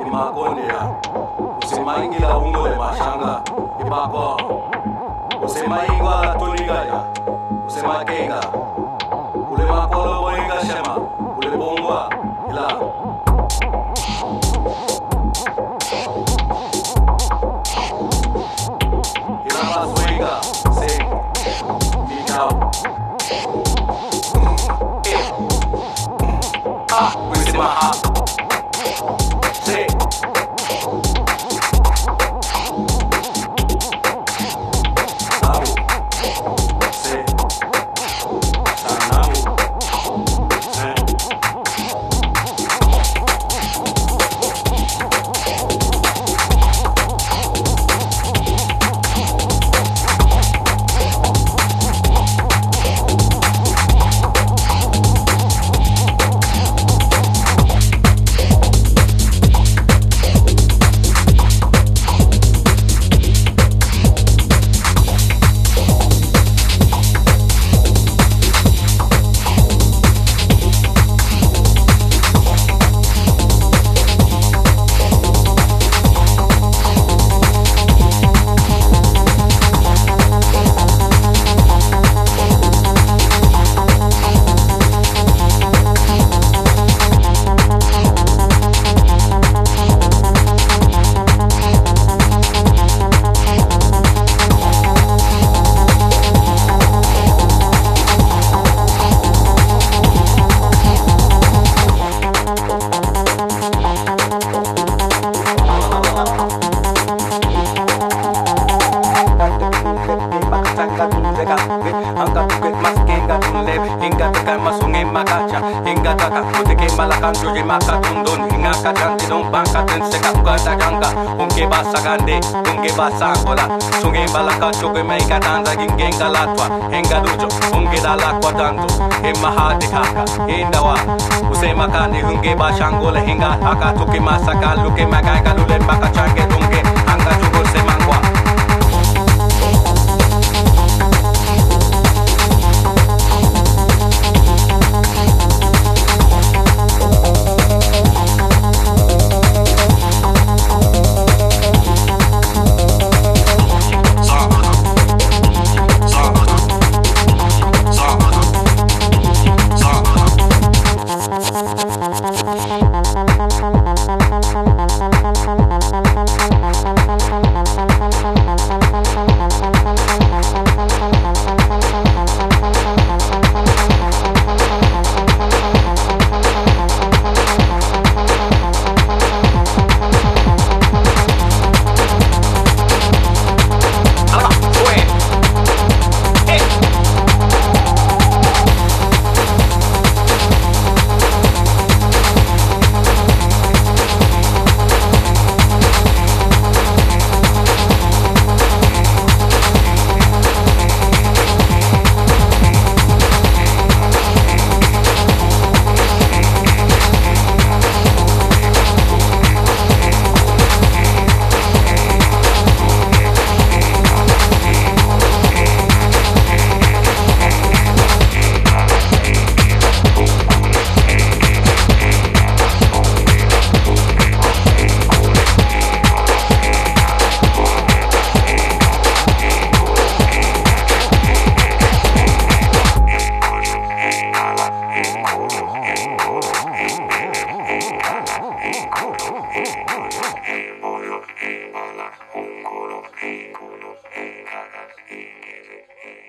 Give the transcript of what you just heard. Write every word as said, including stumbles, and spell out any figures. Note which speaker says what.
Speaker 1: imakondia usemaingila ungole mashanga ipako usemaingwa tuligaya usemakenga ule mapolo boinga shema ule bongwa ila ila maswinga sing mikau ah with my heart say Kanjuri makatundun hinga kajanti dong bangkaten sekapuka tajangka unge basa gande unge basa angola sunge balaka choke meika danza gingenga latwa henga dujo unge dalakwa dandu hemma hati kaka hindawa usema kandi unge basa angola hinga haka tuki masaka luke magai galule baka change dunge anga chugo semangwa Hey,